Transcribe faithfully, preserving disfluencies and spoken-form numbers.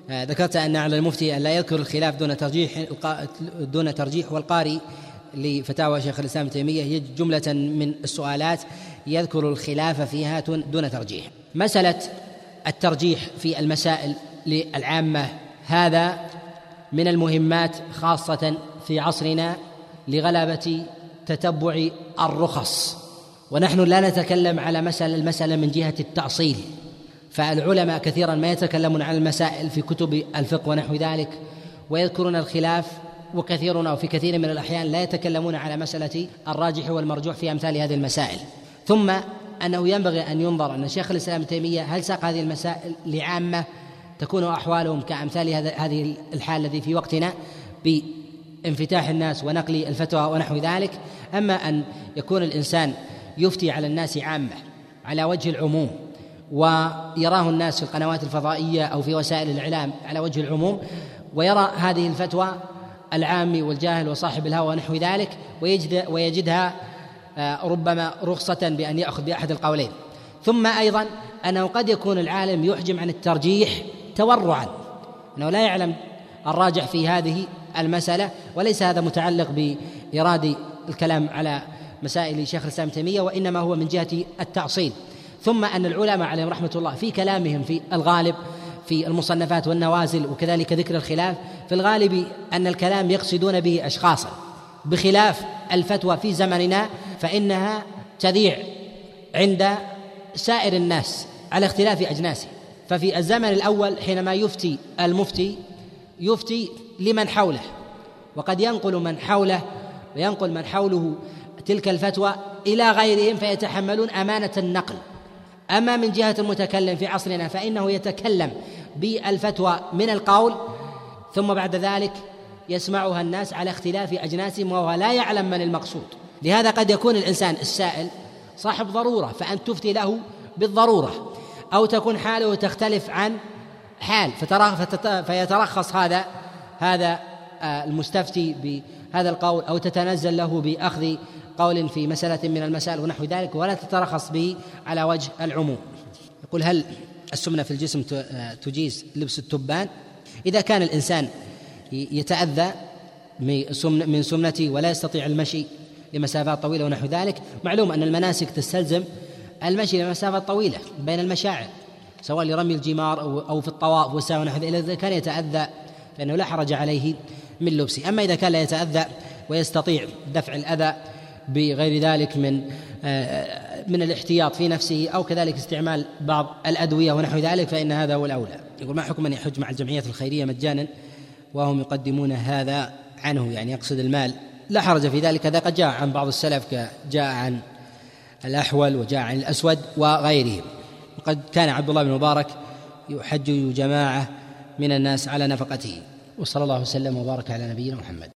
ذكرت أن على المفتي أن لا يذكر الخلاف دون ترجيح دون ترجيح والقارئ لفتاوى شيخ الإسلام ابن تيمية يجد جملة من السؤالات يذكر الخلاف فيها دون ترجيح. مسألة الترجيح في المسائل للعامة هذا من المهمات خاصة في عصرنا لغلبة تتبع الرخص، ونحن لا نتكلم على مسألة المسألة من جهة التأصيل، فالعلماء كثيرا ما يتكلمون عن المسائل في كتب الفقه ونحو ذلك ويذكرون الخلاف، وكثيرون أو في كثير من الأحيان لا يتكلمون على مسألة الراجح والمرجوح في أمثال هذه المسائل. ثم أنه ينبغي أن ينظر أن شيخ الإسلام ابن تيمية هل ساق هذه المسائل لعامة تكون أحوالهم كأمثال هذه الحال الذي في وقتنا بانفتاح الناس ونقل الفتوى ونحو ذلك، أما أن يكون الإنسان يفتي على الناس عامة على وجه العموم ويراه الناس في القنوات الفضائية أو في وسائل الإعلام على وجه العموم، ويرى هذه الفتوى العامي والجاهل وصاحب الهوى ونحو ذلك ويجد ويجدها ربما رخصة بأن يأخذ بأحد القولين. ثم أيضا أنه قد يكون العالم يحجم عن الترجيح تورعا، أنه لا يعلم الراجح في هذه المسألة، وليس هذا متعلق بإرادة الكلام على مسائل شيخ الإسلام ابن تيمية، وإنما هو من جهة التأصيل. ثم أن العلماء عليهم رحمة الله في كلامهم في الغالب في المصنفات والنوازل وكذلك ذكر الخلاف في الغالب أن الكلام يقصدون به أشخاصا، بخلاف الفتوى في زمننا فإنها تذيع عند سائر الناس على اختلاف أجناسه. ففي الزمن الأول حينما يفتي المفتي يفتي لمن حوله، وقد ينقل من حوله وينقل من حوله تلك الفتوى إلى غيرهم فيتحملون أمانة النقل. أما من جهة المتكلم في عصرنا فإنه يتكلم بالفتوى من القول ثم بعد ذلك يسمعها الناس على اختلاف أجناسهم وهو لا يعلم من المقصود. لهذا قد يكون الإنسان السائل صاحب ضرورة فأن تفتي له بالضرورة، أو تكون حاله تختلف عن حال فيترخص هذا هذا المستفتي بهذا القول، أو تتنزل له بأخذ قول في مسألة من المسائل ونحو ذلك ولا تترخص به على وجه العموم. يقول: هل السمنة في الجسم تجيز لبس التبان؟ إذا كان الإنسان يتأذى من سمنته ولا يستطيع المشي لمسافات طويلة ونحو ذلك، معلوم أن المناسك تستلزم المشي لمسافات طويلة بين المشاعر سواء لرمي الجمار أو في الطواف والسعي ونحو ذلك. إذا كان يتأذى فإنه لا حرج عليه من لبسه. أما إذا كان لا يتأذى ويستطيع دفع الأذى بغير ذلك من من الاحتياط في نفسه أو كذلك استعمال بعض الأدوية ونحو ذلك فإن هذا هو الأولى. يقول: ما حكم من يحج مع الجمعيات الخيرية مجانا وهم يقدمون هذا عنه، يعني يقصد المال؟ لا حرج في ذلك، هذا قد جاء عن بعض السلف، جاء عن الأحول وجاء عن الأسود وغيرهم. وقد كان عبد الله بن مبارك يحج جماعة من الناس على نفقته. وصلى الله وسلم وبارك على نبينا محمد.